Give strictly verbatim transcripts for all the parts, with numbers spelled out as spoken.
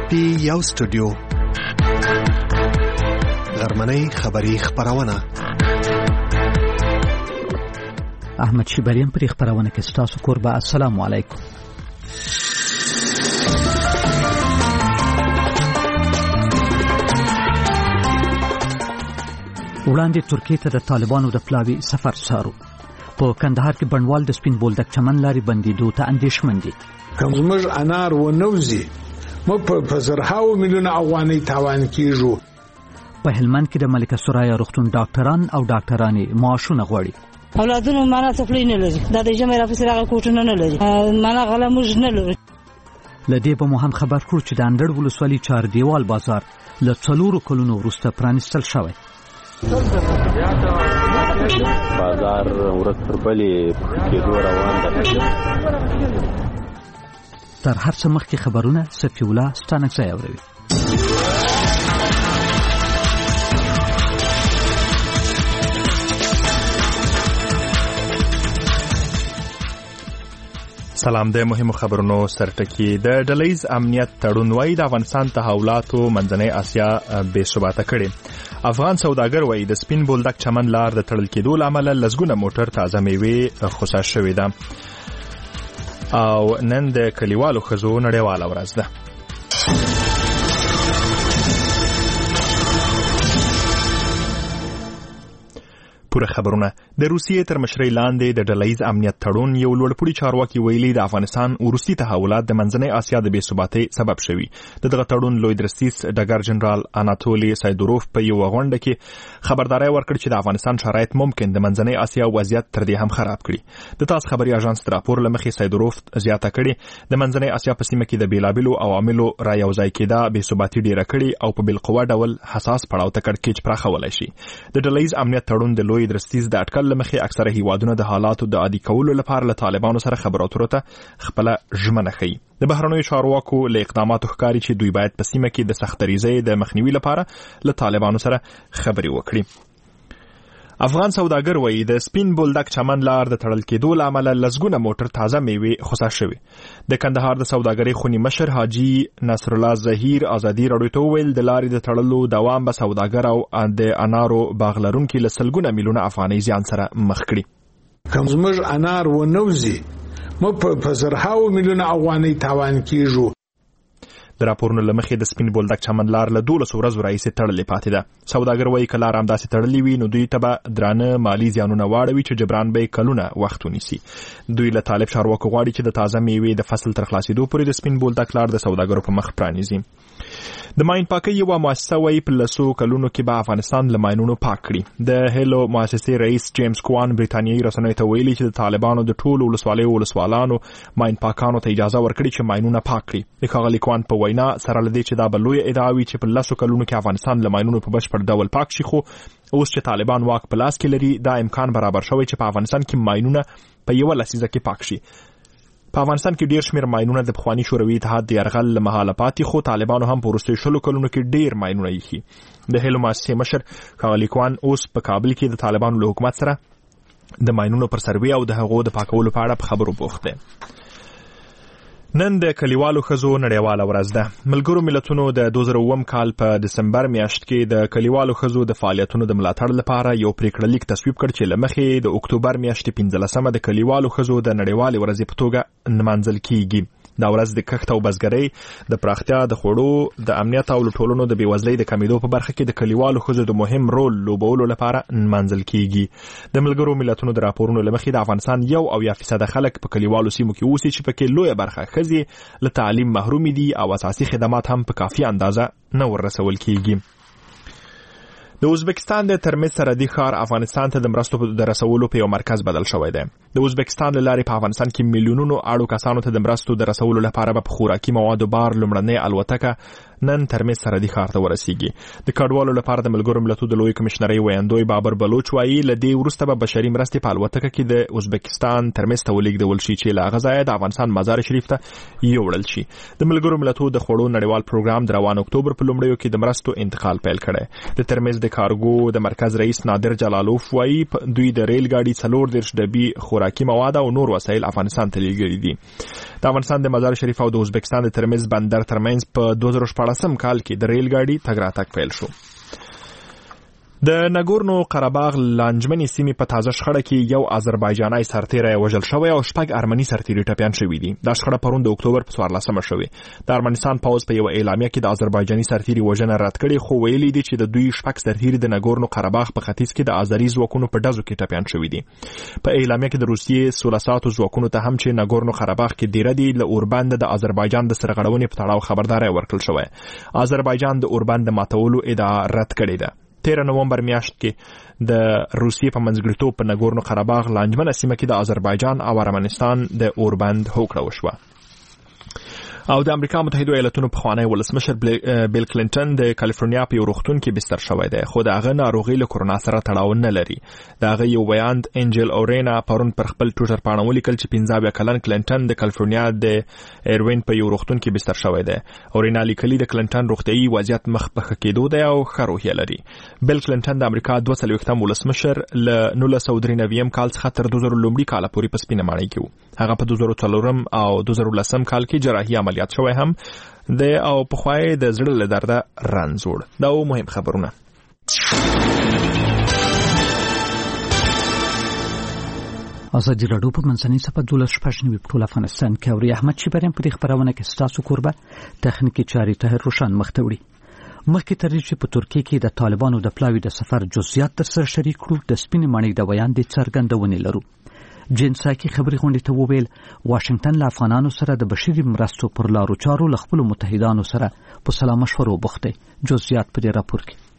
پی یو سټوډیو غرمنۍ خبری خبرونه احمد شیبریم پر خبرونه کې ستاسو قربا السلام علیکم. وړاندې ترکیه ته د طالبانو د پلاوي سفر سارو. په کندهار کې بڼوال د سپین بولدک چمن لارې بندیدو ته اندېښمن دي. کوم زموږ انار و نوزي مو په زرهاو میلیونه افغانۍ تاوان کیږي. په هلمند کې د ملکه سرایا روغتون ډاکټران او ډاکټرانې معاشونه غواړي. اولادونو معنا سفلې نه لري، دا د جمع رافي سره کوټونه نه لري، معنا غلا موږ نه لري. لدې به مو هم خبر کړو چې د اندړ ولسوالۍ چار دیوال بازار له څلورو کلونو وروسته پرانیستل شوی. بازار ورځ تر بلې کېدو روان ده. تر هر څه مخکې خبرونه صفي الله ستانکزی اوروي. سلام. د مهمو خبرونو سرټکی. د ډلهیز امنیت تړون وایي د افغانستان تحولاتو منځنۍ اسیا بې ثباته کړي. افغان سوداګر وایي د سپین بولدک چمن لار د تړل کېدو له امله لسګونه موټر تازه میوې خوسا شوې ده. او نن د کلیوالو ښځو نړیواله ورځ ده. پوره خبرونه. د روسیې تر مشرۍ لاندې د ډلهیز امنیت تړون یو لوړپوړي چارواکي ویلي د افغانستان وروستي تحولات د منځنۍ اسیا د بې ثباتۍ سبب شوي. د دغه تړون لوی درستیز ډګر جنرال اناتولي سایدوروف په یو غونډه کې خبرداري ورکړه چې د افغانستان شرایط ممکن د منځنۍ اسیا وضعیت تر دې هم خراب کړي. د تاس خبري اژانس راپور لمخې سایدوروف زیاته کړي د منځنۍ اسیا په سیمه کې د بیلابلو عواملو را یوځای کېدا بې ثباتي ډیره کړي او په بالقوه ډول حساس پړاو ته کړکېچ پراخولای شي. د ډلهیز امنیت تړون د لوی درستیز د اټکل لمخې اکثره هیوادونه د حالاتو د عادي کولو لپاره له طالبانو سره خبرو اترو ته خپل ژمنه ښیي. د بهرنیو چارواکو له اقداماتو ښکاري چې دوی باید په سیمه کې د سختدریزۍ د مخنیوي لپاره له طالبانو سره خبرې وکړي. افغان سوداګر وایي د سپین بولدک چمن لار د تړل کېدو له امله لسګونه موټر تازه میوې خوسا شوي. د کندهار د سوداګرۍ خوني مشر حاجي نصر الله ظهیر ازادي راډیو ته وویل د لارې د تړلو دوام به سوداګر او د انارو باغ لرونکي له سلګونه میلیونه افغانۍ زیان سره مخ کړي. کوم زموږ انار و نوزي مو په زرهاو میلیونه افغانۍ تاوان کیږي. د راپورونو لمخې د سپین بولدک چمن لار له دولس ورځو راهیسې تړلې پاتې ده. سوداګر وایي که لار همداسې تړلې وي نو دوی ته به درانه مالي زیانونه واړوي چې جبران به یې کلونه وخت ونیسي. دوی له طالب چارواکو غواړي چې د تازه میوې د فصل تر خلاصېدو پورې د سپین بولدک لار د سوداګرو په مخ پرانیزي. د ماین پاکۍ یوه مؤسسه وایي په لسو کلونو کې به افغانستان له ماینونو پاک کړي. د هیلو مؤسسې رئیس جیمز کوان بریتانیایي رسنیو ته ویلي چې د طالبانو د ټولو ولسوالیو ولسوالانو ماین پاکانو ته اجازه ورکړي چې ماینونه پاک کړي. د ښاغلي کوان په وینا سره له دې چې دا به لویه ادعا وي چې په لسو کلونو کې افغانستان له ماینونو په بشپړ ډول پاک شي، خو اوس چې طالبان واک په لاس کې لري دا امکان برابر شوی چې په افغانستان کې ماینونه په یوه لسیزه کې پاک شي. په افغانستان کې ډیر شمیر ماینونه د پخواني شوروي اتحاد د یرغل له مهاله پاتې، خو طالبانو هم په وروستیو شلو کلونو کې ډیر ماینونه ایښي. د هیلو مؤسسې مشر ښاغلي کوان اوس په کابل کې د طالبانو له حکومت سره د ماینونو پر سروې او د هغو د پاکولو په اړه په خبرو بوخت دی. نن د کلیوالو ښځو نړیواله ورځ ده. ملګرو ملتونو د دوه زره اووم کال په دسمبر میاشت کې د کلیوالو ښځو د فعالیتونو د ملاتړ لپاره یو پریکړه لیک تصویب کړ چې له مخې د اکتوبر میاشتې پنځلسمه د کلیوالو ښځو د نړیوالې ورځې په توګه نمانځل کیږي. دا ورځ د کښت او بزګرۍ د پراختیا، د خوړو د امنیت او ټولنو د بېوزلۍ د کمیدو په برخه کې د کلیوالو ښځو د مهم رول لوبولو لپاره نمانځل کیږي. د ملګرو ملتونو د راپورونو له مخې د افغانستان یو اویا فیصده خلک په کلیوالو سیمو کې اوسي چې پکې لویه برخه ښځې له تعلیم محرومې دي او اساسي خدمات هم په کافي اندازه نه وررسول کیږي. د ازبکستان د ترمز سرحدي ښار افغانستان ته د مرستو د رسولو په یو مرکز بدل شوی دی. د ازبکستان له لارې په افغانستان کې میلیونونو اړو کسانو ته د مرستو د رسولو لپاره به په خوراکي موادو بار لومړنۍ الوتکه نن ترمز سرحدي ښار ته ورسیږي. د کډوالو لپاره د ملګرو ملتونو د لوی کمشنرۍ ویاندوی بابر بلوچ وایي له دې وروسته به بشري مرستې په الوتکه کې د ازبکستان ترمز ته ولېږدول شي چې له هغه ځایه د افغانستان مزار شریف ته یوړل شي. د ملګرو ملتونو د خوړو نړیوال پروګرام د روان اکتوبر په لومړیو کې د مرستو انتقال پیل کړی. د ترمز د کارګو د مرکز رئیس نادر جلالوف وایي دوی د ریل ګاډي څلور دېرش ډبي خوراکي مواد او نور وسایل افغانستان ته لیږلي دي. د افغانستان د مزار شریف او د ازبکستان د ترمز بندر ترمنځ په دوه زره شپاړسم کال کې د ریل ګاډي تګ راتګ پیل شو. د ناګورنو قرهباغ لانجمنې سیمې په تازه شخړه کې یو آذربایجاني سرتیری وژل شوی او شپږ ارمني سرتیري ټپیان شوي دي. دا شخړه پرون د اکتوبر په څوارلسمه شوې. د ارمنستان پوځ په یو اعلامیه کې د آذربایجاني سرتیري وژنه رد کړې، خو ویلي دي چې د دوی شپږ سرتیري د ناګورنو قرهباغ په ختیځ کې د آذري ځواکونو په ډزو کې ټپیان شوي دي. په اعلامیه کې د روسیې سوله ساتو ځواکونو ته هم چې ناګورنو قرهباغ کې دیره دي له اوربند د آذربایجان د سرغړونې په تړاو خبرداري ورکړل شوې. آذربایجان د اوربند ماتولو ادعا رد کړې ده. تیره نومبر میاشت کې د روسیې په منځګړیتوب په ناګورنو قرهباغ لانجمنه سیمه کې د آذربایجان او ارمنستان د اوربند هوکړه وشوه. او د امریکا متحده ایالاتونو پخوانی ولسمشر بیل کلینټن د کالیفورنیا په یو روغتون کې بستر شوی دی، خو د هغه ناروغي له کورونا سره تړاو نه لري. د هغه یو بیان انجل اورینا پرون پر خپل ټویټر پاڼه ولیکل چې پنځه اویا کلن کلینټن د کالیفورنیا د ایروین په یو روغتون کې بستر شوی دی. اورینا لیکلي د کلینټن روغتیايي وضعیت مخ په ښه کېدو دی او ښه روحیه لري. بیل کلینټن د امریکا دوه څلوېښتم ولسمشر له نولس سوه درې نوي کال څخه تر دوه زره لومړي کاله پورې په سپینه ماڼۍ کې و. هغه په دوه زره څلورم او دوه زره لسم کال کې جراحي عملیات شوی هم د او په خوای د زړه له درده رنځور. دا و مهم خبرونه. ازادي راډیو په منځنۍ صفحه دولس شپږ نوي په ټول افغانستان کې اوري. احمد شیبریم په دې خبرونه کې ستاسو کوربه تخنیکی چاري طاهر روشن مخ ته وړي. مخکې تر دې چې په ترکیه کې د طالبانو د پلاوي د سفر جزئیات تر سره شریک کړو، د سپینې ماڼۍ د بیان د څرګندونې لرو. جین ساکي خبري غونډې ته وویل واشنگټن له افغانانو سره د بشري مرستو پر لارو چارو له خپلو متحدانو سره په سلا مشورو بوخت دی. جزئیات په دې راپور کې.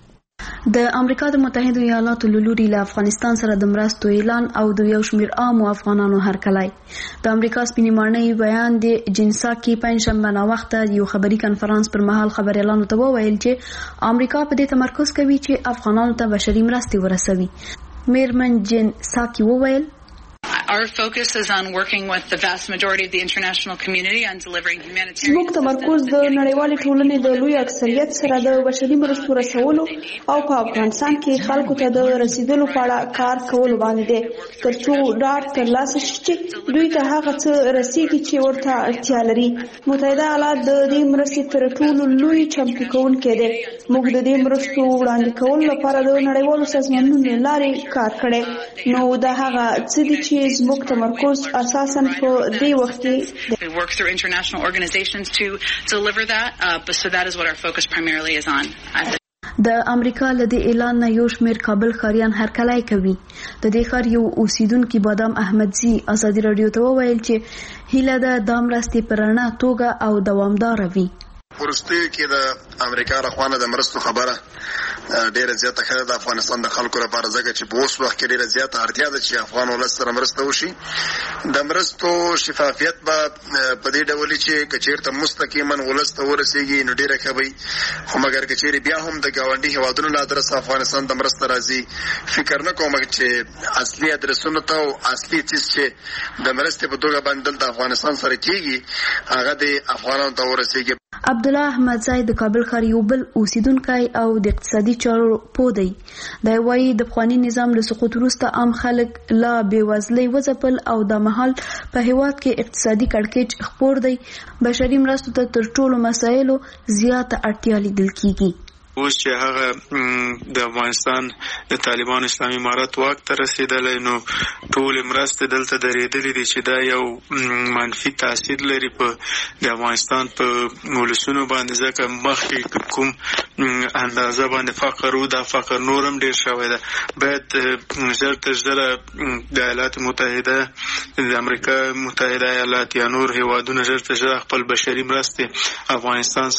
د امریکا د متحده ایالاتو له لوري له افغانستان سره د مرستو اعلان او د یو شمېر عامو افغانانو هرکلی. د امریکا سپینې ماڼۍ بیان د جین ساکي پنجشنبه ناوخته یو خبري کنفرانس پر مهال خبريالانو ته وویل چې امریکا په دې تمرکز کوي چې افغانانو ته بشري مرستې ورسوي. میرمن جین ساکي وویل Our focus is on working with the vast majority of the international community on delivering humanitarian. زموږ تمرکز د نړیوالې ټولنې د لوی اکثریت سره د بشري مرستو رسولو او په افغانستان کې خلکو ته د رسیدلو په اړه کار کولو باندې دی، ترڅو ډاډ ترلاسه شي چې دوی ته هغه څه رسیږي چې ورته اړتیا لري. متحده ایالات د دې مرستې تر ټولو لوی چمتو کوونکی دی. موږ د دې مرستو وړاندې کولو لپاره د نړیوالو سازمانونو له لارې کار کړی، نو دا هغه څه دي چې زموږ تمرکز اساساً په دې وخت کې we work through international organizations to deliver that uh, but so that is what our focus primarily is on. د امریکا له دې اعلان نه یو شمېر کابل ښاریان هرکلی کوي. د دې ښار یو اوسیدونکي بادام احمدزي ازادي راډیو ته وویل چې هیله ده دا مرستې په رڼا توګه او دوامداره وي. ورستیو کې د امریکا راخوانه د مرستو خبره ډیره زیاته ښه ده د افغانستان د خلکو لپاره، ځکه چې په اوس وخت کې ډیره زیاته اړتیا ده چې افغان ولس سره مرسته وشي. د مرستو شفافیت به په دې ډول چې که چېرته مستقیما ولس ته ورسیږي نو ډیره ښه وي، خو مګر که چېرې بیا هم د ګاونډي هېوادونو له ادرسه افغانستان د مرسته راځي، فکر نه کوم چې اصلي ادرسونو ته او اصلي څیز چې د مرستې په توګه باندې دلته افغانستان سره کېږي هغه د افغانانو ته ورسیږي. عبدالله احمدزی د کابل ښار یو بل اوسیدونکی او د اقتصادي چارو پوه دی. دی وایي د پخواني نظام له سقوط وروسته عام خلک لا بېوزلۍ وځپل او دا مهال په هېواد کې اقتصادي کړکېچ خپور دی. بشري مرستو ته تر ټولو مسایلو زیاته اړتیا لیدل کیږي. اوس چې هغه د افغانستان د طالبان اسلامي امارت واک ته رسیدلی، نو ټول مرستې دلته درېدلې دي چې دا یو منفي تاثیر لري په د افغانستان په ولسونو باندې، ځکه مخکې کوم اندازه باندې فقر و دا فقر نور هم ډېر شوی ده. باید ژر تر ژره د ایالات متحده د امریکا متحده ایالات یا نور هېوادونه ژر تر ژره خپل بشري مرستې افغانستان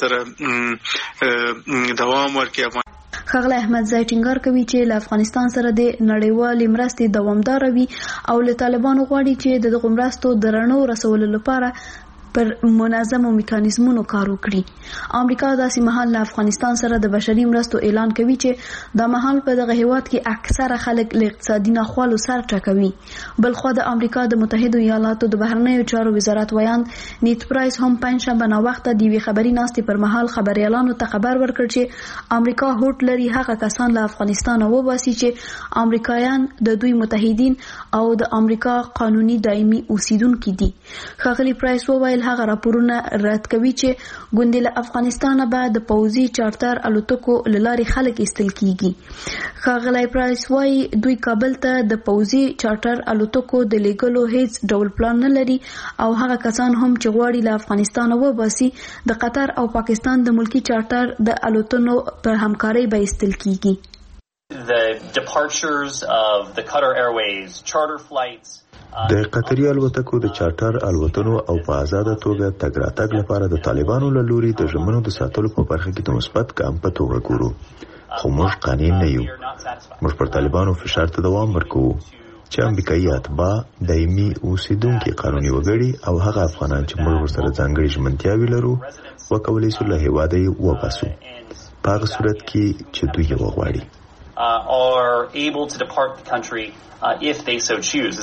سره دوام ښاغلی احمدزی ټینګار کوي چې له افغانستان سره د نړیوالې مرستې دوامداره وي او له طالبانو غواړي چې د دغو مرستو د رڼو رسولو لپاره پر منظمو میکانیزمونو کار وکړي. امریکا داسې مهال له افغانستان سره د بشري مرستو اعلان کوي چې د مهال په دغه هیواد کې اکثره خلک له اقتصادي ناخوالو سر ټکوي. بلخو د امریکا د متحده ایالاتو د بهرنیو چارو وزارت ویاند نیت پرایس هم پنځشنبه ناوخته د یوې خبري ناستې پر مهال خبريالانو ته خبر ورکړ چې امریکا هوټ لري هغه کسان له افغانستان وباسي چې امریکایان د دوی متحدین او د امریکا قانوني دایمي اوسیدونکو دي. ښاغلي پرایس وویل هغه راپورونه رد کوي چې ګوندې له افغانستانه به د پوځي چارټر الوتکو له لارې خلک ایستل کیږي. ښاغلی پرایس وایي دوی کابل ته د پوځي چارټر الوتکو د لیږلو هیڅ ډول پلان نه لري او هغه کسان هم چې غواړي له افغانستانه وباسي د قطر او پاکستان د ملکی چارټر د الوتنو په همکارۍ به ایستل کیږي. The departures of the Qatar Airways charter flights د قطري الوتکو د چارټر الوتنو او په آزاده توګه تګ راتګ لپاره د طالبانو له لوري د ژمنو د ساتلو په برخه کې د مثبت ګام په توګه ګورو. خو موږ قانون نه یو. موږ پر طالبانو فشار ته دوام ورکوو چې امریکایي اتباع دایمي اوسیدونکي قانوني وګړي او هغه افغانان چې موږ ورسره ځانګړي ژمنتیاوې لرو وکولای شو له هیواده یې وباسو په هغه صورت کې چې دوی یې وغواړي. Uh, are able to depart the country uh, if they so choose.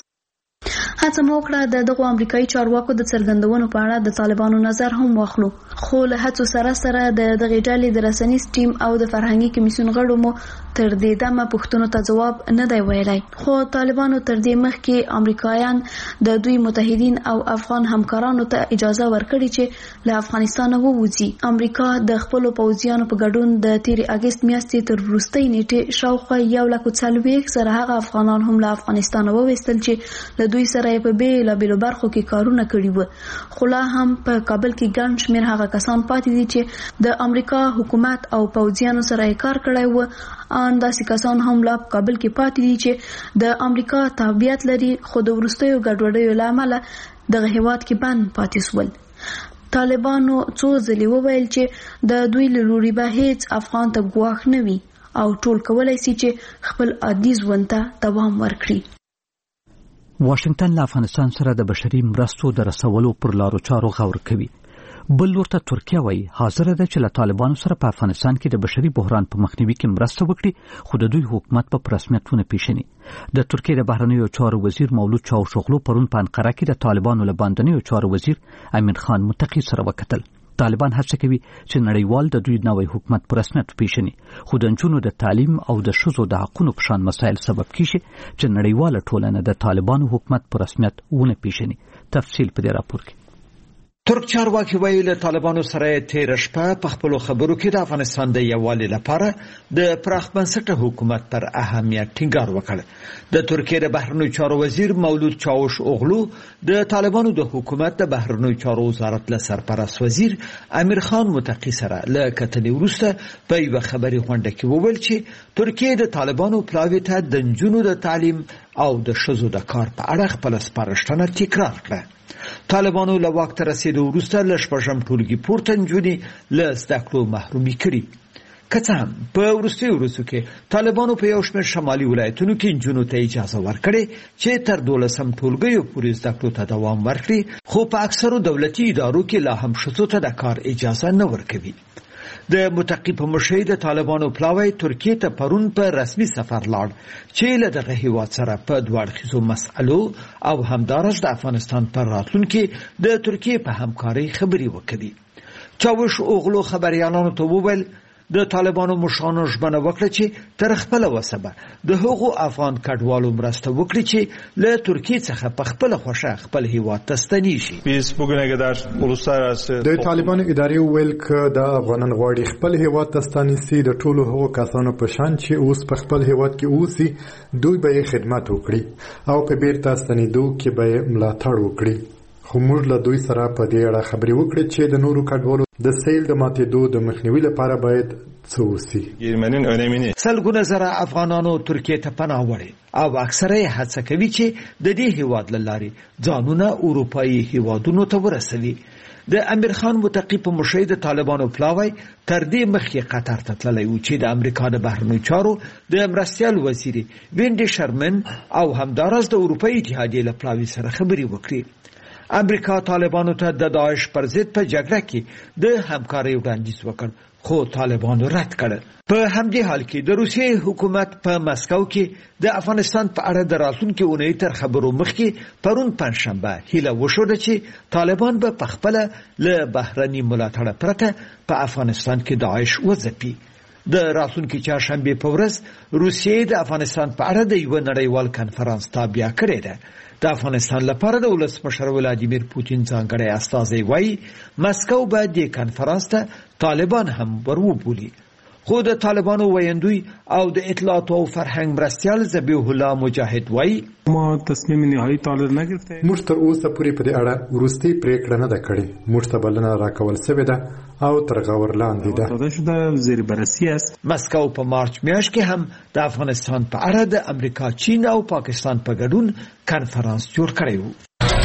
هڅه مو وکړه د دغو امریکایي چارواکو د څرګندونو په اړه د طالبانو نظر هم واخلو. خو له هڅو سره سره د دغه ډلې د رسنیز ټیم او د فرهنګي کمیسیون غړو مو تر دې دمه پوښتنو ته جواب نه دی ویلی. خو طالبانو تر دې مخکې امریکایان د دوی متحدین او افغان همکارانو ته اجازه ورکړي چې له افغانستانه ووځي. امریکا د خپل پوځیانو په ګډون د تیر اگست میاشتې تر وروستۍ نیټې شاوخوا یو لک څلوېښت زره هغه افغانان هم له افغانستانه وویستل چې له دوی سره په بیلابیلو برخو کې کارونه کړي وو. خو لا هم په کابل کې ګڼ شمېر هغه کسان پاتې دي چې د امریکا حکومت او پوځیانو سره یې کار کړی وو. ان داسې کسان هم لا په کابل کې پاتې دي چې د امریکا تابعیت لري خو د وروستیو ګډوډیو له امله دغه هیواد کې بند پاتې سول. طالبانو څو ځلې وویل چې د دوی له لوري به هیڅ افغان ته ګواښ نه وي او ټول کولای شي چې خپل عادي ژوند ته دوام ورکړي. واشنگټن له افغانستان سره د بشري مرستو د رسولو پر لارو چارو غور کوي. بل ورته ترکیه وایي حاضر ده چې له طالبانو سره په افغانستان کې د بشري بحران په مخنیوي کې مرسته وکړي خو د دوی حکومت په رسمیت ونه پیژني. د ترکیه د بهرنیو چارو وزیر مولود چاوشوغلو پرون په انقره کې د طالبانو له باندنیو چارو وزیر امیر خان متقی سره وکتل. طالبان هڅه کوي چې نړیوال د دوی نوې حکومت په رسمیت پیژني خو د نجونو د تعلیم او د ښځو د حقوقو په شان مسایل سبب کیږي چې نړیواله ټولنه د طالبانو حکومت په رسمیت ونه پیژني. تفصیل په دې راپور کې. ترک چارواکي وایي له طالبانو سره تیر شپه په خپل خبرو کې د افغانستان د یووالي لپاره د پراخ بنسټه حکومت پر اهمیت ټینګار وکړ. د ترکیه د بهرنیو چارو وزیر مولود چاوش اوغلو د طالبانو د حکومت د بهرنیو چارو وزارت له سرپرست وزیر امیر خان متقی سره له کتنې وروسته په یو خبري غونډه کې وویل چې ترکیه د طالبانو پلاوي ته د نجونو د تعلیم او د ښځو د کار په اړه خپل سپارښتنه تکرار کړه. طالبانو له واک ته رسیدو وروسته له شپږم ټولګي پورته نجونې له زده کړو محرومي کړي. که څه هم په وروستیو ورځو کې طالبانو په یو شمېر شمالي ولایتونو کې نجونو ته اجازه ورکړې چې تر دولسم ټولګیو پورې زده کړو ته دوام ورکړي خو په اکثرو دولتي ادارو کې لا هم ښځو ته د کار اجازه نه ورکوي. د متقی په مشرۍ د طالبانو پلاوی ترکیه ته پرون په رسمي سفر لاړ چې له دغه هیواد سره په دوه اړخیزو مسألو او همدارس د افغانستان پر راتلونکي د ترکیه په همکارۍ خبرې وکړي. چاوش اوغلو خبريالانو ته وویل د طالبانو مشرانو ژمنه وکړه چې تر خپل وسبه د هغو افغان کډوالو مرسته وکړي چې له ترکیه څخه په خپل خوښه خپل هیواد ته ستنی شي. د طالبانو ادارې ویل ک د افغانان غواړي خپل هیواد ته ستنی سي د ټولو هغو کسانو په شان چې اوس په خپل هیواد کې اوسي دوی به خدمت وکړي او په بیرته ستنیدو کې به ملاتړ وکړي. خو موږ له دوی سره په دې اړه خبرې وکړې چې د نورو کډوالو د سیل د ماتېدو د مخنیوي لپاره باید څه وسي. سلګونه زره افغانانو ترکیه ته پناه وړي او اکثره یې هڅه کوي چې د دې هیواد له لارې ځانونه اروپایي هیوادونو ته ورسوي. د امیر خان متقی په مشرۍ د طالبانو پلاوی تر دې مخکې قطر ته تللی و چې د امریکا د بهرنیو چارو د مرستیال وزیر وینډي شرمن او همدارس د اروپایي اتحادیې له پلاوي سره خبرې وکړي. امریکا طالبانو ته د داعش پر ضد په جګړه کې د همکارۍ وړاندیز وکړ خو طالبانو رد کړ. په همدې حال کې د روسیې حکومت په مسکو کې د افغانستان په اړه د راتلونکي اونۍ تر خبرو مخکې پرون پنځشنبه هیله وښوده چې طالبان به پخپله له بهرني ملاتړه پرته په افغانستان کې داعش وځپي. د راتلونکي چهارشنبې په ورځ روسیې د افغانستان په اړه د یو نړیوال کنفرانس تابع کړې ده. د افغانستان لپاره د ولسمشر ولادیمیر پوتین ځانګړی استازی وایي مسکو به دې کنفرانس ته طالبان هم وروبولي. خو د طالبانو ویندوی او د اطلاعات او فرهنګ مرستیال ذبیح الله مجاهد وایي ما تصمیم نهایی طالب نگرفته. موږ تر اوسه پورې په دې اړه وروستۍ پریکړه نه ده کړې. موږ ته بلنه راکول شوې ده او تر غور لاندې ده. دا شده زیر بررسی است. مسکو په مارچ میاشت کې هم د افغانستان په اړه د امریکا، چین او پاکستان په ګډون کنفرانس جوړ کړی و.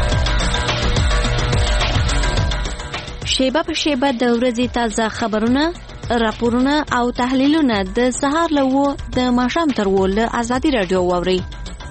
شیبه په شیبه د ورځې تازه خبرونه، راپورونه او تحلیلونه د سهار له و د ماښام تر و له ازادي رادیو واوري.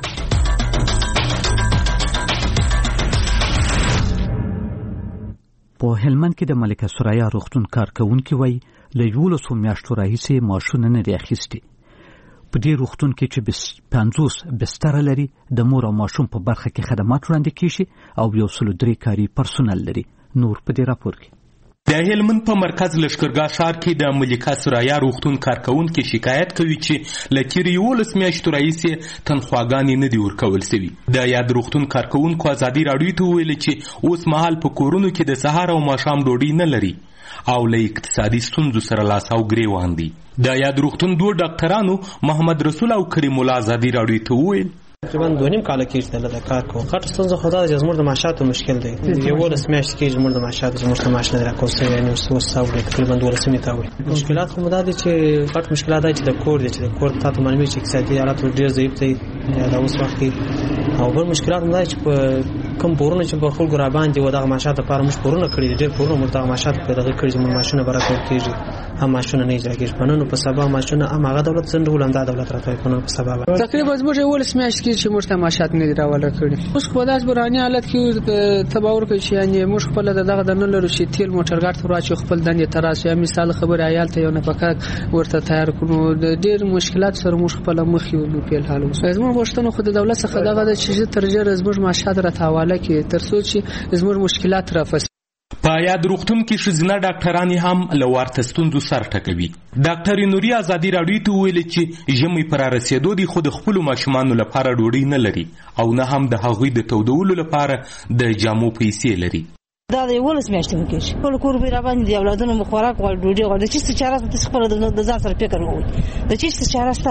په هلمند کې د ملکه سریا روغتون کارکونکي وایي له یولسو میاشتو راهیسې معاشونه نه دي اخیستي. په دې روغتون کې چې پنځوس بستره لري، د مور او ماشوم په برخه کې خدمات وړاندې کیږي او یو سل درې کاري پرسونل لري. نور په دې راپور کې د هلمند په مرکز لشکرګاه ښار کې د ملکه سریا روغتون کارکونکي شکایت کوي چې له تېرې یولس میاشتو راهیسې تنخواګانې نه دي ورکول سوي. د یاد روغتون کارکونکو ازادي راډیو ته وویل چې اوس مهال په کورونو کې د سهار او ماښام ډوډۍ نه لري او له اقتصادي ستونزو سره لاس او ګریوان دي. د یاد روغتون دوه ډاکټرانو محمد رسول او کریم الله ازادي راډیو ته وویل تقریبا دوه نیم کال کېږي دلته کار کوم. غټ ستونزه خو دا ده چې زموږ د معاشاتو مشکل دی. یولس میاشتې کېږي زموږ د معاشاتو زموږ ته معاش نه راکول سوی، یعنې اوس څه وړي تقریبا دولسمې ته وړي. مشکلات خو مو دا دي چې غټ مشکلات دا چې د کور دی چې د کور تا ته معلومي چې اقتصادي حالت ډېر ضعیف دی دا اوس وخت کې. او بل مشکلات مو دا چې په کوم پورونه چې په خلکو را باندې و دغه معاشات لپاره موږ پورونه کړي دي، ډېر پورونه موږ دغه معاشات په دغه کړي چې موږ معاشونه به راکول کېږي، هم معاشونه نه اجرا کېږي. په نن په سبا معاشونه هم هغه دولت ځنډول، هم دا دولت راکوي په نن په سبا. تقریبا زموږ یولس میاشتې کېږي چې موږ ته معاشات نه دي راوړل کړي. اوس په داس براني حالت کې تباور کوي چې یعنې موږ خپل دغه د نه لرو چې تیل موټر ګاډ ته راځي خپل دندې تراس یا مثال خبره عیال ته یو نه پکا ورته تیار کړو. د ډېر مشکلات سره موږ خپل مخ یو نو په حال اوس زموږ غوښتنه خو د دولت څخه دغه د چې ترجر زموږ معاشات را حواله کې تر څو چې زموږ مشکلات رافس. په یاد روغتون کې ښځینه ډاکټرانې هم له ورته ستونزو سر ټکوي. ډاکټر نوري ازادي راډیو ته وویل چې ژمی پر رسېدو دي خو د خپلو ماشومانو لپاره ډوډۍ نه لري او نه هم د هغوی د تودولو لپاره د جامو پیسې لري. دا د یولس میاشتې مو کېږي خپل کور به را باندې د اولادونو مو خوراک غواړي، ډوډۍ غواړي. د چېستو چاره ته خپله د ځان سره فکر وکړئ. د چېستو چاره شته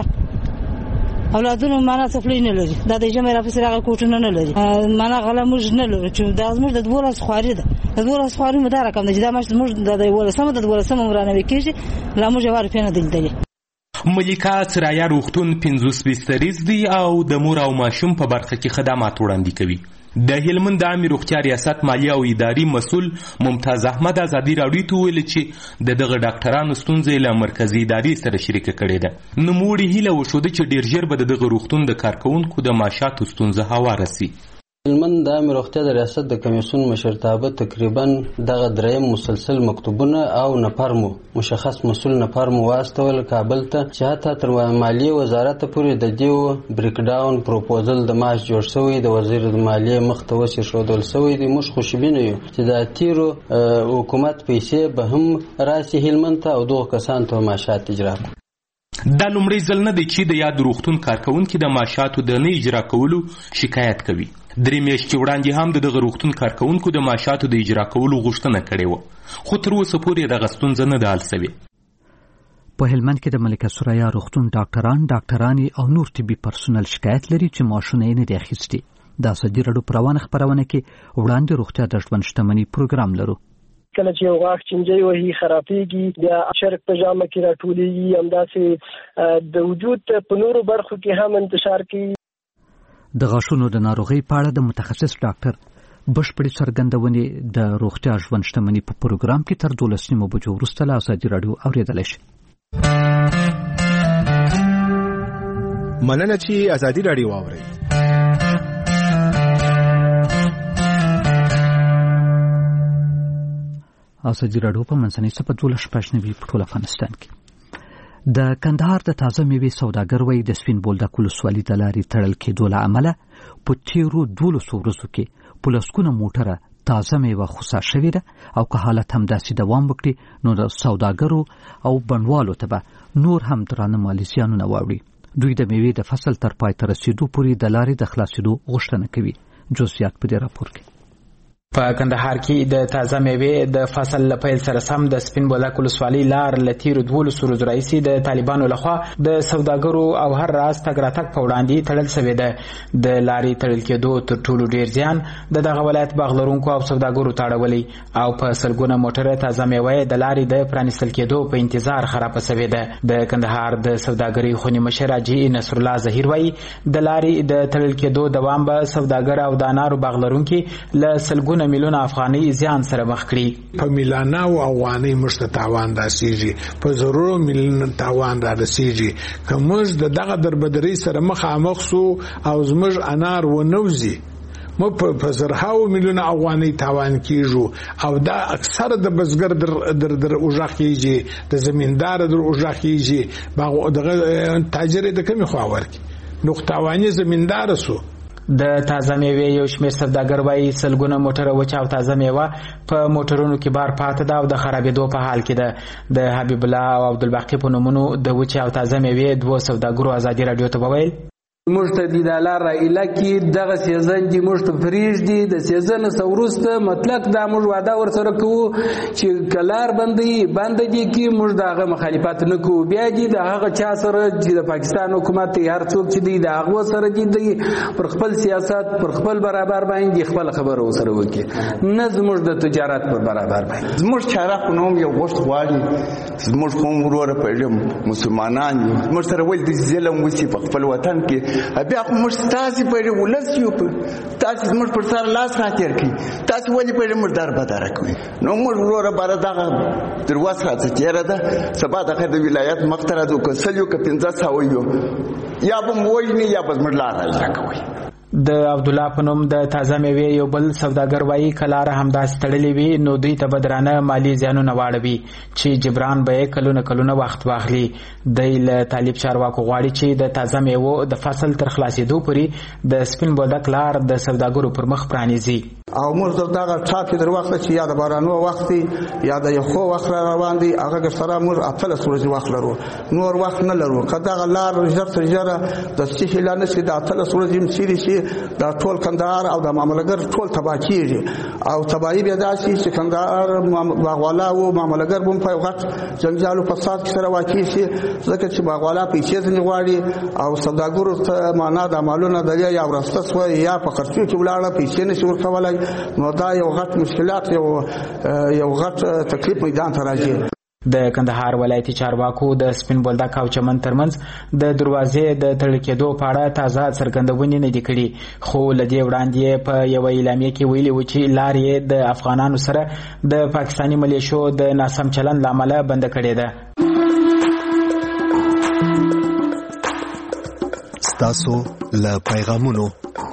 اولادونو معنا څپلۍ نه لري، دا د ژمي راپسې راغلي کوټونه نه لري، معنا غله موږ نه لرو چې دا زموږ د دولس خواري ده. د دولس خواري مو دا رقم ده چې دا ماشت موږ د یولسمه د دولسمه ورانوي کېږي، لا موږ یوه روپۍ نه دي لیدلې. ملکه سریا روغتون پنځوس بستریز دی او د مور او ماشوم په برخه کې خدمات وړاندې کوي. د هلمند د عامې روغتیا ریاست مالیه او اداري مسؤل ممتاز احمد ازادي راډیو ته وویل چې د دغه ډاکټرانو ستونزې له مرکزي ادارې سره شریکه کړې ده. نوموړي هیله وښوده چې ډېر ژر به د دغه روغتون د کارکوونکو د معاشاتو ستونزه هواره سي. هلمند د عامې روغتیا د ریاست د کمیسیون مشرتابه تقریبا دغه دریم مسلسل مکتوبونه او نفر مو مشخص مسؤل نفر مو واستول کابل ته چې حتی تر مالیې وزارت پورې د دیو بریک ډاون پروپوزل د معاش جوړ شوی د وزیر د مالیې مخ ته وښودل شوی دی. موږ خوشبینه یو چې د تیرو حکومت پیسې به هم راسي هلمند ته او دغه کسان ته معاشات اجرا کړي. دا لومړی ځل نه دی چې د یاد روغتون کارکونکي د معاشاتو د نه اجرا کولو شکایت کوي. درې میاشتې وړاندې هم د دغه روغتون کارکونکو د معاشاتو د اجرا کولو غوښتنه کړې وه، خو تر اوسه پورې دغه ستونزه نه ده حل سوې. په هلمند کې د ملکه سریا روغتون ډاکټران، ډاکټرانې او نور طبي پرسونل شکایت لري چې معاشونه یې نه دي اخیستي. د ازادي راډیو په روانه خپرونه کې وړاندې روغتیا د ژوند شتمنۍ پروګرام لرو. کله چې یو غاښ چینجی وهي خرابېږي، بیا چرګ په ژامه کې راټولېږي، همداسې د وجود په نورو برخو کې هم انتشار کوي. د غاښونو د ناروغۍ په اړه د متخصص ډاکټر بشپړې څرګندونې د روغتیا ژوند شتمنۍ په پروګرام کې تر دولس نیمو بجو وروسته له ازادي راډیو اورېدلی شي. مننه چې ازادي راډیو واورئ. ازادي راډیو په منځنۍ صفه دولس شپږ په ټول افغانستان کې د کندهار د تازه میوې سوداګر وایي د سپین بولدک ولسوالۍ د لارې تړل کېدو له امله په تیرو دولسو ورځو کې په لسګونه موټره تازه میوه خوسا شوې ده او که حالت همداسې دوام وکړي نو د سوداګرو او بڼوالو ته به نور هم درانه مالي زیانونه واوړي. دوی د میوې د فصل تر پای ته رسیدو پورې د لارې د خلاصېدو غوښتنه کوي. جزئیات په دې راپور کې. په کندهار کې د تازه میوې د فصل له پیل سره سم د سپین بولدک ولسوالۍ لار له تیرو دولسو ورځو راهیسې د طالبانو لخوا د سوداګرو او هر راز تګ راتګ په وړاندې تړل شوې ده. د لارې تړل کېدو تر ټولو ډېر زیان د دغه ولایت باغ لرونکو او سوداګرو ته اړولی او په سلګونه موټره تازه میوه د لارې د پرانیستل کېدو په انتظار خرابه شوې ده. د کندهار د سوداګرۍ خونې مشر حاجي نصرالله ظهیر وایي د لارې د تړل کېدو دوام به سوداګر او د انارو باغ لرونکي له سلګونه میلیون افغاني زیان سره مخ کړي. په میلیونه او افغاني مشته تاوان راسیږي، په زرو میلیون تاوان را رسیږي. که موږ د دغه دربدرۍ سره مخامخ سو او زموږ انار ونوزي مو په زرهاو میلیون افغاني تاوان کیږي او دا اکثر د بزګر در در در اوجه کیږي، د زمیندار در اوجه کیږي، باغ دغه تاجر د کمی خوا ورکی نو تاواني زمیندار سو. د تازه میوې یو شمېر سوداګر وایي سلګونه موټره وچه او تازه میوه په موټرونو کې بار پاته ده او د خرابېدو په حال کې ده. د حبیب الله او عبدالباقي په نومونو د وچې او تازه میوې دوه سوداګرو ازادي راډیو ته وویل موږ ته د دلار را الکه دغه سیزن دی موږ ته فریج دی د سیزن سورسته مطلق دا موږ وعده ورسره کوو چې کلار بندي بند دي کې موږ دغه مخالفت نه کوو. بیا دي د هغه چا سره چې د پاکستان حکومت هر څوک چې دی د هغه سره دي پر خپل سیاست پر خپل برابر باندې خپل خبره وسره وکي، نه زموږ د تجارت پر برابر باندې. زموږ چاره خو نوم یو وخت غواړي زموږ قوم وروره په مسلمانان یو موږ سره ول د ظلم وسی په خپل وطن کې بیا خو موږ تاسو په ولس یو تاسو موږ پر سر لاس راکړ کی تاسو ولې په موږ در بدر کوي نو موږ وروره بار دغه دروازه راځي چیرې ده سبا د ولایت مختره د کسلیو ک پنځه سو یو یا به موجنی یا به موږ لار راکوي. د عبد الله پنوم د تازه میوې یو بل سوداګر وایي کلاره همداسې تړلې وي نو دوی ته بدرانه مالی زیانونه واړوي چې جبران به کلونه کلونه وخت واخلي. د له طالب چارواکو غواړي چې د تازه میوو د فصل تر خلاصېدو پورې د سپین بولدک لار د سوداګرو پر مخ پرانیزي. او موږ دغه ټاکي در وخت چې یا د بارانو وخت یا د یخو وخت روان دي هغه سره موږ خپل سوري وخت لرو نور وخت نه لرو. کله لار رجب ترجره د ستې اعلان شي د خپل سوري مسیري شي دا ټول کندهار او د معاملګر ټول تباہ کیږي او تباہي بیا داسي چې کندهار باغوالا او معاملګر بم په غټ جنجالو فساد سره واقع شي ځکه چې باغوالا پیسې ځنی غواړي او سوداګرو ته معنا د مالونو د یا ورسته سو یا په خرڅو کې ولاړه پیسې نشي ورکولای نو دا یو غټ مشکلات یو یو غټ تکلیف میدان ته راځي. د کندهار ولایتي چارواکو د سپین بولدک او چمن ترمنځ د دروازې د تړل کېدو په اړه تازه څرګندونې نه دي کړي، خو لدې وړاندې په یو اعلامیه کې ویلي و چې لارې د افغانانو سره د پاکستاني ملیشو د ناسم چلند لامل بند کړي ده. ستاسو له پیغامونو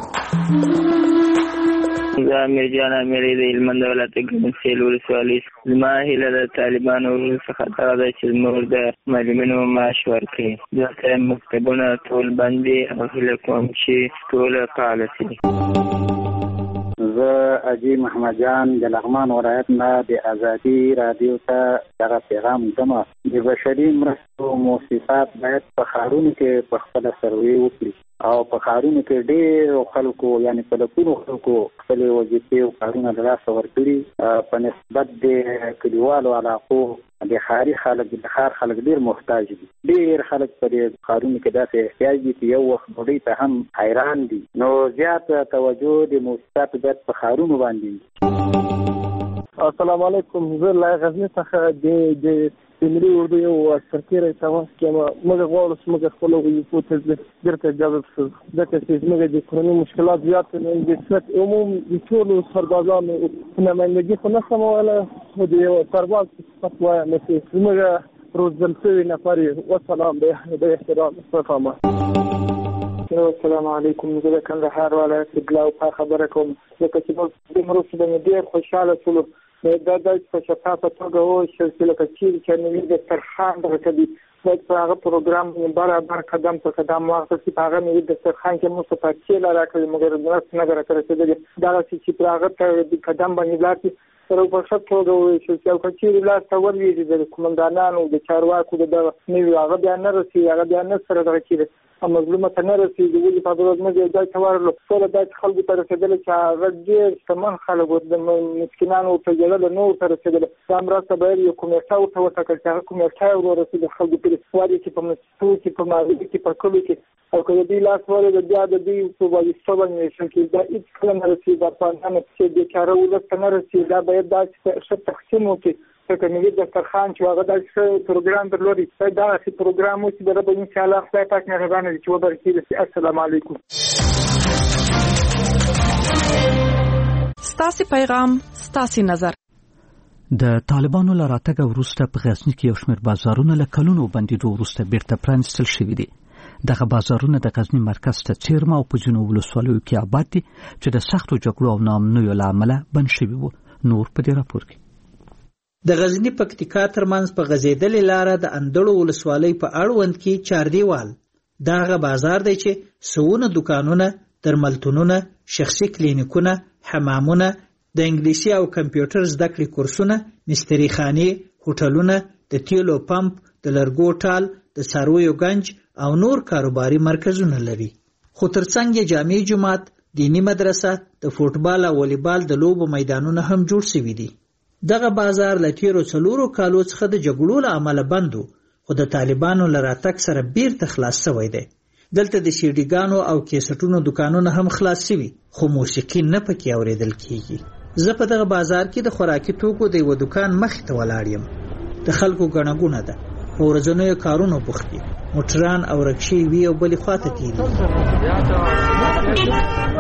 دا امیر جان امیر د هلمند ولایت ګرمسېل ولسوالۍ زما هیله د طالبانو څخه دا ده چې زموږ د معلمینو معاش ورکړي. دلته مکتبونه ټول بند دي او هیله کوم چې ټول فعاله شي. زه اجي محمد جان د لغمان ولایت نه د ازادي رادیو ته دغه پیغام دم د بشري مرستو مؤسسات باید په ښارونو کې په خپله سروې وکړي او په ښارونو کې ډېرو خلکو یعنې په لکونو خلکو خپلې وظیفې او کارونه له لاسه ورکړي په نسبت د کلیوالو علاقو د ښاري خلک د ښار خلک ډېر محتاج دي. ډېر خلک په دې ښارونو کې داسې احتیاج دي چې یو وخت ډوډۍ ته هم حیران دي. نو زیات توجه د مؤسساتو باید په ښارونو باندې. السلام علیکم. زه له غزني څخه د ملي اردو یو سرتیری تماس کوم. موږ غواړو چې موږ خپل وظیفو ته بیرته اجازه شو ځکه چې موږ د کورنۍ مشکلات زیات دي. د صورت عموم د ټولو سربازانو نمایندګي خو نه سم ویلی خو د یو سرباز صفت وایم چې موږ روزل شوي نفر یو. والسلام د احترام استفامه. السلام علیکم. زه د کندهار ولایت ګلاو په خبره کوم ځکه چې موږ د مرستو باندې ډېر خوشحاله شولو دا د په شفافه توګه وشي چې لکه چې نوی د ترخان درکدي باید په هغه پروګرام باندې برابر قدم په قدم واخلي چې هغه نوی د ترخان کې مو په تفصیل راکړي مګر درست نه راکړي دا چې په هغه ته قدم باندې لاړ سره په ښه توګه وشي چې کچې لاس ته ورېږي د کومندانانو د چارواکو د نوی هغه بیا نه رسي هغه بیا نه سره دغه کېږي مظلومه ته نه رسېږي ولې په دغه ځای ځای ته ورغلو ټوله داسې خلکو ته رسېدله چې هغه ډېر شتمن خلک وو د مسکینانو ورته جړله نه ورته رسېدله دا مرسته باید یو کمیټه ورته وټاکل چې هغه کمیټه یې ور ورسېږي خلکو پورې وایي چې په مسجدو کې په ماهلو کې په کلیو کې او که د دوی لاس ورغی بیا د دوی په وظیفه باندې ویشل کېږي دا هېڅ کله نه رسېږي د افغانانو چې بېچاره ولس ته نه رسېږي دا باید داسې ښه تقسیم وکړي څنګه نوی دسترخوان چې هغه داسې پروګرام درلودي باید دغسې پروګرام وشي د رب انشاءالله خدای پاک مهربانه دی چې وبرکېږي. السلام علیکم. ستاسې پیغام ستاسې نظر. د طالبانو له راتګه وروسته په غزني کې یو شمېر بازارونه له کلونو بندېدو وروسته بیرته پرانیستل شوي دي. دغه بازارونه د غزني مرکز ته څیرمه او په ځینو ولسوالیو کې آباد دي چې د سختو جګړو او ناامنیو له امله بند شوي وو. نور په دې راپور کې د غزني پکتیکا ترمنځ په غځېدلې لاره د اندړو ولسوالۍ په اړوند کې چاردیوال دا هغه بازار دی چې سوونه دکانونه، درملتونونه، شخصي کلینیکونه، حمامونه، د انګلیسي او کمپیوټر زده کړې کورسونه، مستري خانې، هوټلونه، د تیلو پمپ، د لرګو ټال، د څارویو ګنج او نور کاروباري مرکزونه لري. خو ترڅنګ یې جامع جومات، دینی مدرسه، د فوټبال او والیبال د لوبو میدانونه هم جوړ شوي دي. دغه بازار له تیرو څلورو کالو څخه د جګړو له امله بند و، خو د طالبانو له راتګ سره بیرته خلاص شوی دی. دلته د سیډیګانو او کیسټونو دکانونه هم خلاص شوي، خو موسیقي نه پکې اورېدل کیږي. زه په دغه بازار کې د خوراکي توکو د یوه دکان مخې ته ولاړ یم. د خلکو ګڼه ګوڼه ده، په ورځنیو کارونو بوخت دي، موټران او رکشې وي او بلې خواته تېرېږي.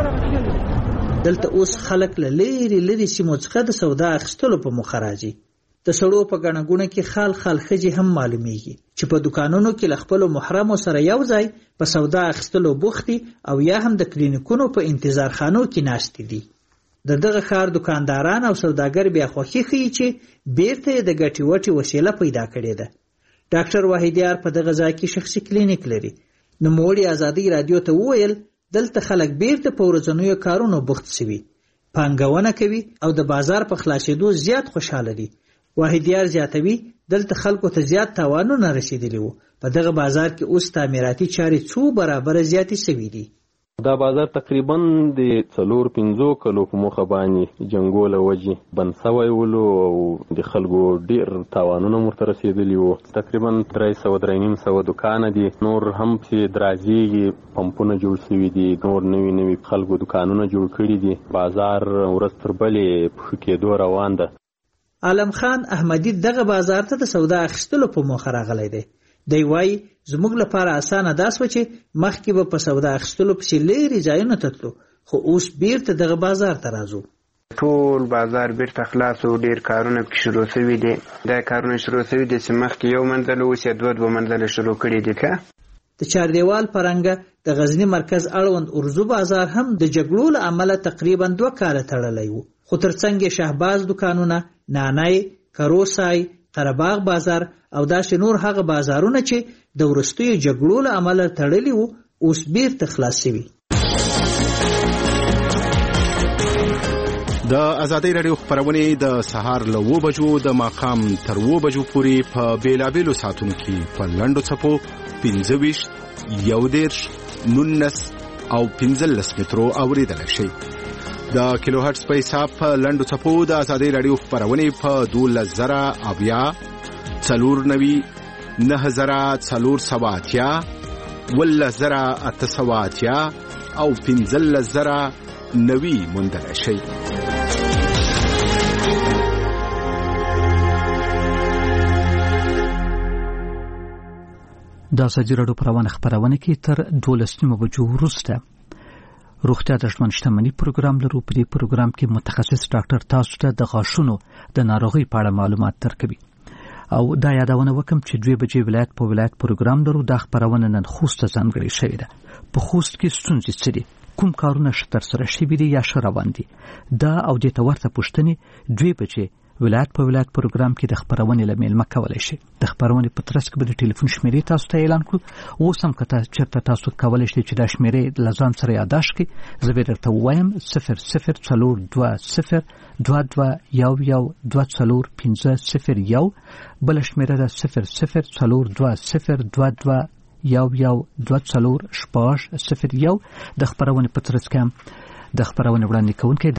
دلته اوس خلک له لرې لرې سیمو څخه د سودا اخیستلو په موخه راځي. د سړو په ګڼه ګوڼه کې خال خال ښځې هم معلومیږي چې په دکانونو کې له خپلو محرمو سره یو ځای په سودا اخیستلو بوخت دي او یا هم د کلینیکونو په انتظار خانو کې ناستې دي. د دغه ښار دکانداران او سوداګر بیا خوښي ښیي چې بیرته یې د ګټې وټې وسیله پیدا کړې ده. ډاکټر واحدیار په دغه ځای کې شخصي کلینیک لري. نوموړي ازادۍ راډیو ته وویل دلته خلک بیرته په ورځنیو کارونو بوخت شوي، پانګونه کوي او د بازار په خلاصېدو زیات خوشحاله دي. واحدیار زیاتوي دلته خلکو ته زیات تاوانونه رسېدلي وو. په دغه بازار کې اوس تعمیراتي چارې څو برابره زیاتې شوي دي. دا بازار تقریبا د څلور پنځو کلو په موخه باندې جنګو له وجې بند سوی ولو او د خلکو ډېر تاوانونه ورته رسېدلي وو. تقریبا درې سوه درې نیم سوه دکانه دي، نور هم چې درازېږي، پمپونه جوړ شوي دي، نور نوي نوي خلکو دکانونه جوړ کړي دي. بازار ورځ تر بلې په ښه کېدو روان ده. عالم خان احمدي دغه بازار ته د سودا اخیستلو په موخه راغلی دی. دی وایي زموږ لپاره اسانه دا سوه چې مخکې به په سودا اخیستلو پسې لرې ځایونو ته تلو، خو اوس بیرته دغه بازار ته راځو. ټول بازار بیرته خلاص و، ډېر کارونه پکې شروع شوي دي. دا کارونه شروع شوي دي چې مخکې یو منزل اوس یې دوه دوه منزله شروع کړي دي. که د چاردیوال پرنګه د غزني مرکز اړوند ارزو بازار هم د جګړو له امله تقریبا دوه کاله تړلی و، خو ترڅنګ یې شهباز دکانونه، نانی، کروسای، قرهباغ بازار او داسې نور هغه بازارونه چې د وروستیو جګړو له امله تړلي وو اوس بیرته خلاص شوي. د ازادۍ راډیو خپرونې د سهار له اوو بجو د ماښام تر اوو بجو پورې په بیلابیلو ساعتونو کې په لنډو څپو پنځه ویشت، یو دېرش، نولس او پنځلس مترو اورېدلی شئ. د کیلو هرټز په حساب په لنډو څپو د ازادۍ راډیو خپرونې په دولس زره اویا، څلور نوي، نهه زره څلور سوه اتیا، اوولس زره اته سوه اتیا او پنځلس زره نوي موندلی شئ. د ازادۍ راډیو په روانه خپرونه کې تر دولس نیمو بجو وروسته روغتیا د ژوند شتمنۍ پروګرام لرو. په دې پروګرام کې متخصص ډاکټر تاسو ته د غاښونو د ناروغۍ په اړه معلومات درکوي. او دا یادونه وکم چې دوی بجې ولایت په ولایت پروګرام لرو. دا خپرونه نن خوست ته ځانګړې شوې ده. په خوست کې ستونزې څه دي، کوم کارونه ښه ترسره شوي دي یا ښه روان دي، دا او دې ته ورته پوښتنې دوی بجې ولایت په ولایت پروګرام کې د خبرونې لمل مکولای شي. د خبرونې په ترڅ کې به د ټلیفون شمیرې تاسو ته اعلان کړو. اوس هم کته چرته تاسو کولای شئ چې د شمیرې لزان سره یاداش کړئ. زه به درته وایم صفر صفر څلور دوه صفر دوه دوه یو یو دوه څلور پنځه صفر یو، بل شمیره ده صفر صفر څلور دوه صفر دوه دوه یو یو دوه څلور شپږ صفر یو. د خبرونې په ترڅ کې د خبرونې وړاندې کوونکی